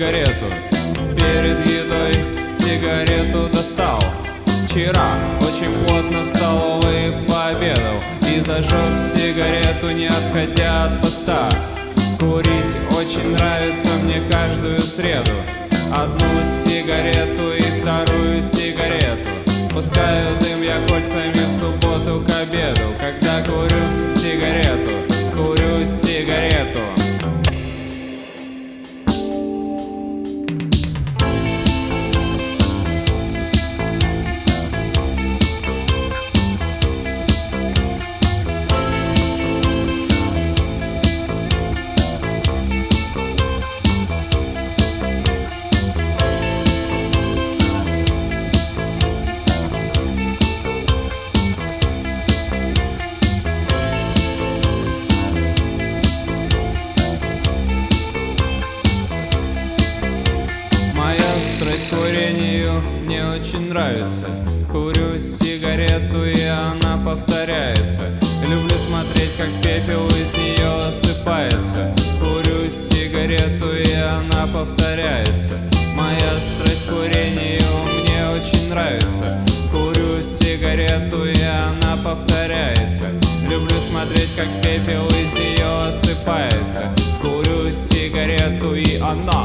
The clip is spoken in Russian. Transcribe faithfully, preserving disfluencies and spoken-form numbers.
сигарету. Перед едой сигарету достал. Вчера очень плотно в столовой пообедал и зажег сигарету, не отходя от поста. Курить очень нравится мне каждую среду. Одну сигарету и вторую сигарету. Пускаю дым я кольцами в субботу к обеду. Когда курю сигарету, курю сигарету. Страсть к курению мне очень нравится. Курю сигарету, и она повторяется. Люблю смотреть, как пепел из нее осыпается. Курю сигарету, и она повторяется. Моя страсть к курению мне очень нравится. Курю сигарету, и она повторяется. Люблю смотреть, как пепел из нее осыпается. Курю сигарету, и она